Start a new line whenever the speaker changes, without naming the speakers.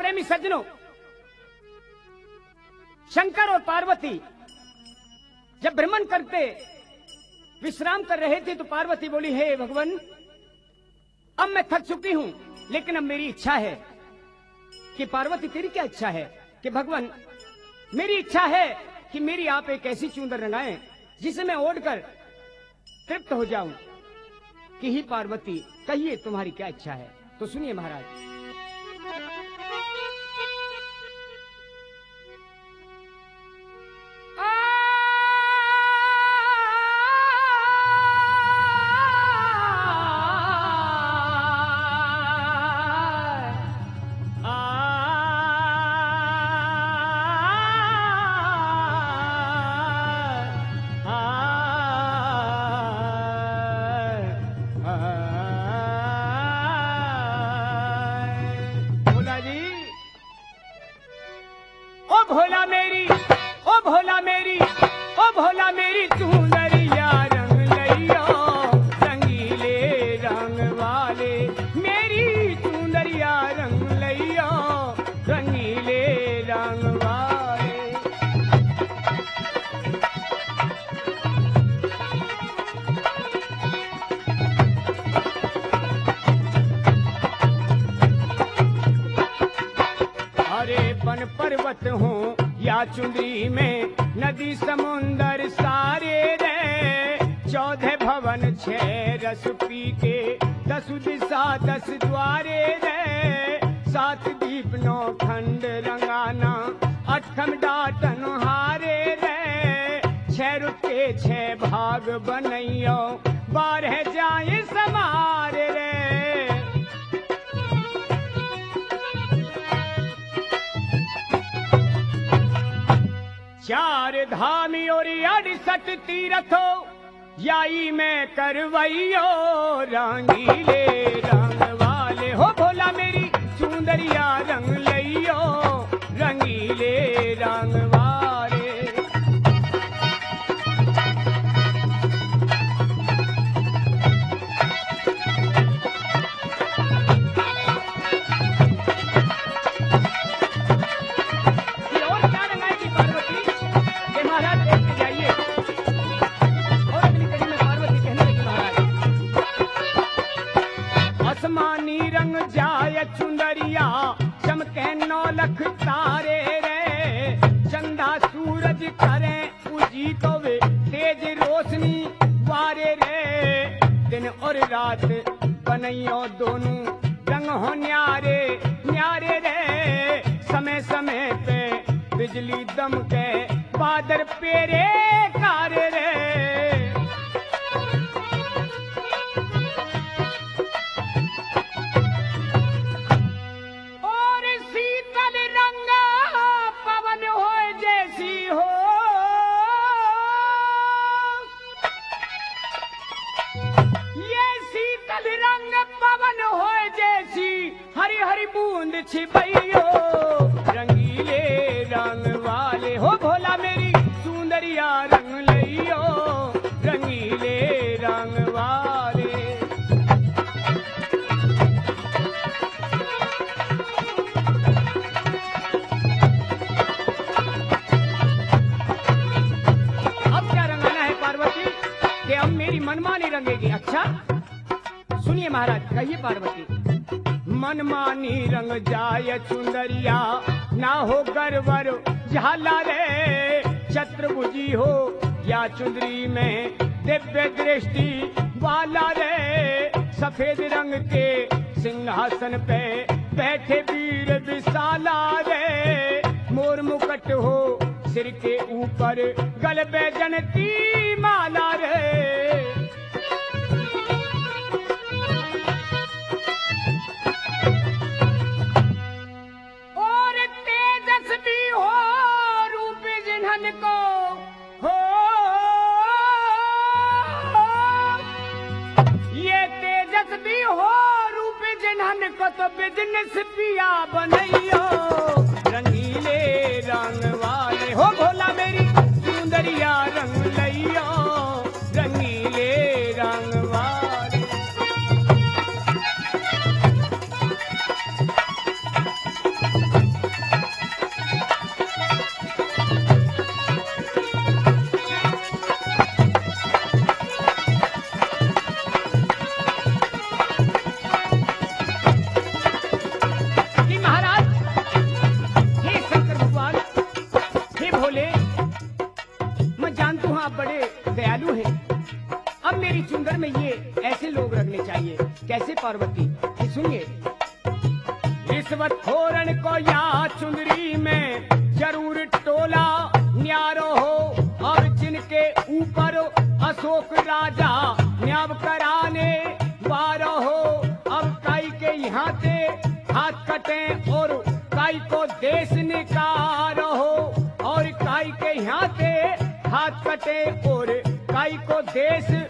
प्रेमी सज्जनों, शंकर और पार्वती जब भ्रमण करते विश्राम कर रहे थे तो पार्वती बोली, हे भगवान, अब मैं थक चुकी हूं, लेकिन अब मेरी इच्छा है कि पार्वती तेरी क्या इच्छा है कि भगवान मेरी इच्छा है कि मेरी आप एक ऐसी चूंदर रंगाएं जिसे मैं ओढ़कर तृप्त हो जाऊं। कि ही पार्वती, कहिए तुम्हारी क्या इच्छा है। तो सुनिए महाराज, भोला मेरी चूंदरिया रंग लइयो, रंगीले रंग वाले, मेरी चूंदरिया रंग लइयो, रंगीले रंग वाले। अरे वन पर्वत हो या चुंदरी में, नदी समुंदर सारे रे, 14 भवन 6 रस पी के, 10 दिशा 10 द्वारे रे, 7 दीप 9 खंड रंगाना, 8 डाटन हारे रे, 6 रुके 6 भाग बनइयो, 12 जाए समारे रे। चार धामी और 68 तीरथो, याई में करवइयो, रंगीले रंग वाले। हो भोला मेरी चूंदरिया रंग लइयो, रंगीले रंग वाले। चुंदरिया चमके 9 लख तारे रे, चंदा सूरज करे उजी को वे, तेज रोशनी वारे रे, दिन और रात बनइयो दोनों रंग हो न्यारे न्यारे रे, समय समय पे बिजली दमके, बादर पेरे कारे रे। हरी हरी बूंद छिपइयो, रंगीले रंग वाले। हो भोला मेरी चूंदरिया रंग लइयो, रंगीले रंग वाले। अब क्या रंगाना है पार्वती कि अब मेरी मनमानी रंगेगी। अच्छा सुनिए महाराज, कहिए पार्वती, मनमानी रंग जाय चुंदरिया, ना हो गरवर झाला रे, छत्रभुजी हो या चुंदरी में, दिव्य दृष्टि वाला रे, सफेद रंग के सिंहासन पे बैठे वीर विशाला रे, मोर मुकुट हो सिर के ऊपर, गल पे जनती माला रे। को हो ये तेजस भी हो रूप जिन्हन को, तो बिजनेस पिया बनइयो, रंगीले रंग वाले। हो भोला मेरी चूंदरिया रंग लइयो, रंगीले रंग वाले। पार्वती कि सुनिए, रिश्वत खोरन को या चुंदरी में जरूर टोला न्यारो हो, और जिनके ऊपर अशोक राजा न्याय कराने वारो हो। अब काई के यहाँ से हाथ कटे और काई को देश निकारो हो, और काई के यहाँ से हाथ कटे और काई को देश